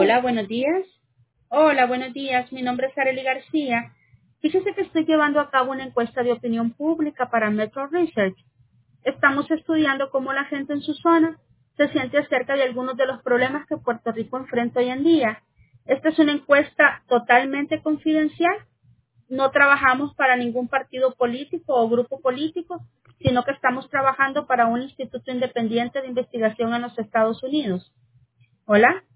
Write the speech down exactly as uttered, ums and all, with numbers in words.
Hola, buenos días. Hola, buenos días. Mi nombre es Arely García. Fíjese que estoy llevando a cabo una encuesta de opinión pública para Metro Research. Estamos estudiando cómo la gente en su zona se siente acerca de algunos de los problemas que Puerto Rico enfrenta hoy en día. Esta es una encuesta totalmente confidencial. No trabajamos para ningún partido político o grupo político, sino que estamos trabajando para un instituto independiente de investigación en los Estados Unidos. Hola.